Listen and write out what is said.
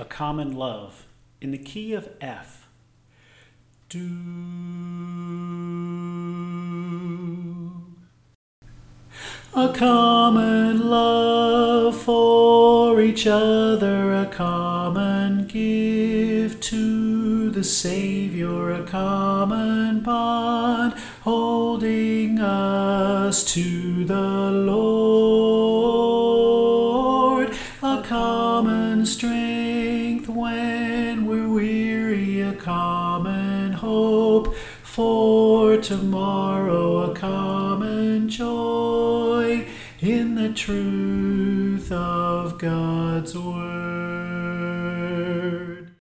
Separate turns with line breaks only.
A Common Love in the key of F. Do. A common love for each other, a common gift to the Savior, a common bond holding us to the Lord, a common strength when we're weary, a common hope for tomorrow, a common joy in the truth of God's word.